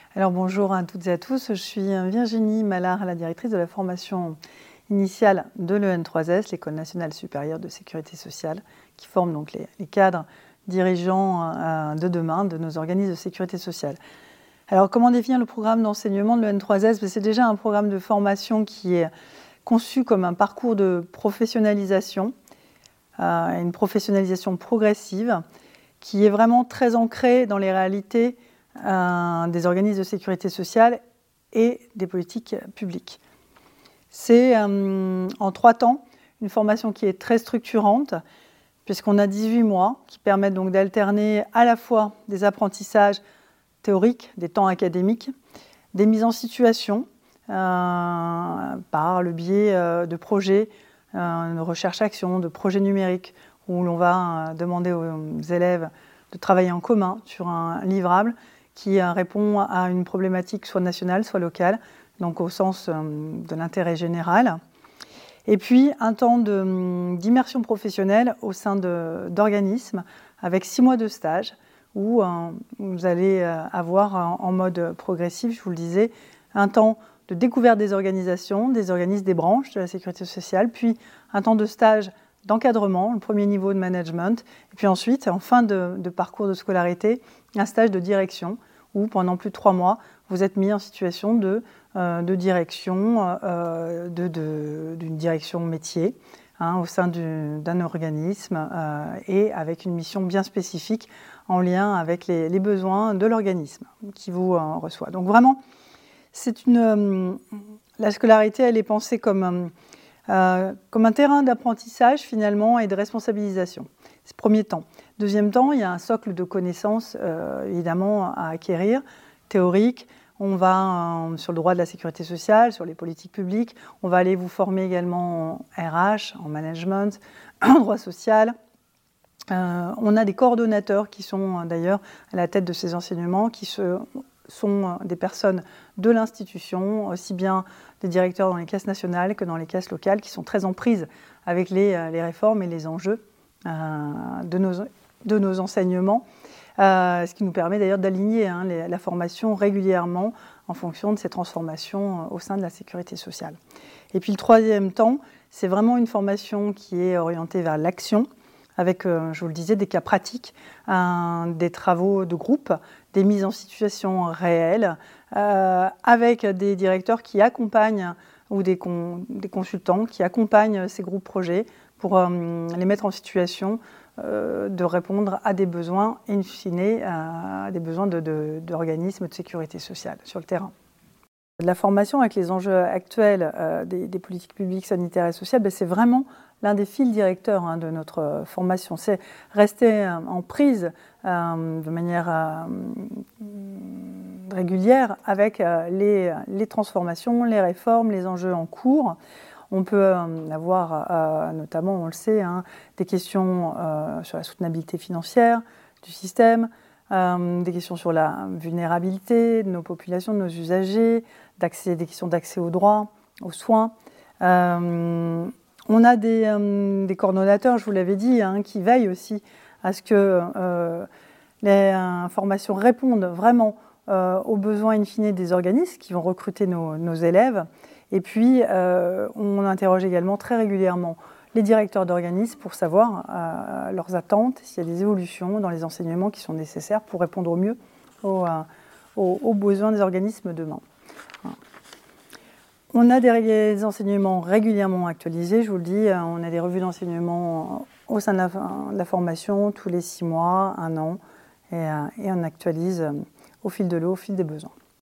Alors bonjour à toutes et à tous, je suis Virginie Mallard, la directrice de la formation initiale de l'EN3S, l'École nationale supérieure de sécurité sociale, qui forme donc les cadres dirigeants de demain de nos organismes de sécurité sociale. Alors comment définir le programme d'enseignement de l'EN3S? C'est déjà un programme de formation qui est conçu comme un parcours de professionnalisation, une professionnalisation progressive, qui est vraiment très ancrée dans les réalités des organismes de sécurité sociale et des politiques publiques. C'est en 3 temps une formation qui est très structurante, puisqu'on a 18 mois qui permettent donc d'alterner à la fois des apprentissages théoriques, des temps académiques, des mises en situation par le biais de projets de recherche-action, de projets numériques, où l'on va demander aux élèves de travailler en commun sur un livrable qui répond à une problématique soit nationale, soit locale, donc au sens de l'intérêt général. Et puis un temps d'immersion professionnelle au sein d'organismes avec 6 mois de stage où vous allez avoir en mode progressif, je vous le disais, un temps de découverte des organisations, des organismes, des branches de la sécurité sociale, puis un temps de stage d'encadrement, le premier niveau de management, et puis ensuite, en fin de parcours de scolarité, un stage de direction où pendant plus de 3 mois, vous êtes mis en situation de direction, d'une direction métier au sein d'un organisme et avec une mission bien spécifique en lien avec les besoins de l'organisme qui vous reçoit. Donc vraiment, la scolarité, elle est pensée comme un terrain d'apprentissage finalement et de responsabilisation. C'est le premier temps. Deuxième temps, il y a un socle de connaissances évidemment à acquérir, théorique. On va sur le droit de la sécurité sociale, sur les politiques publiques. On va aller vous former également en RH, en management, en droit social. On a des coordonnateurs qui sont d'ailleurs à la tête de ces enseignements, qui sont des personnes de l'institution, aussi bien des directeurs dans les caisses nationales que dans les caisses locales, qui sont très en prise avec les réformes et les enjeux de nos enseignements, ce qui nous permet d'ailleurs d'aligner la formation régulièrement en fonction de ces transformations au sein de la sécurité sociale. Et puis le troisième temps, c'est vraiment une formation qui est orientée vers l'action, avec, je vous le disais, des cas pratiques, des travaux de groupe, des mises en situation réelles, avec des directeurs qui accompagnent, ou des consultants qui accompagnent ces groupes projets pour les mettre en situation de répondre à des besoins, in fine, à des besoins d'organismes de sécurité sociale sur le terrain. La formation avec les enjeux actuels des politiques publiques sanitaires et sociales, c'est vraiment l'un des fils directeurs de notre formation. C'est rester en prise de manière régulière avec les transformations, les réformes, les enjeux en cours. On peut avoir notamment, on le sait, des questions sur la soutenabilité financière du système, des questions sur la vulnérabilité de nos populations, de nos usagers, des questions d'accès aux droits, aux soins. On a des coordonnateurs, je vous l'avais dit, qui veillent aussi à ce que les formations répondent vraiment aux besoins in fine des organismes qui vont recruter nos élèves. Et puis, on interroge également très régulièrement les directeurs d'organismes pour savoir leurs attentes, s'il y a des évolutions dans les enseignements qui sont nécessaires pour répondre au mieux aux besoins des organismes demain. On a des enseignements régulièrement actualisés, je vous le dis, on a des revues d'enseignement au sein de la formation tous les 6 mois, 1 an, et on actualise au fil de l'eau, au fil des besoins.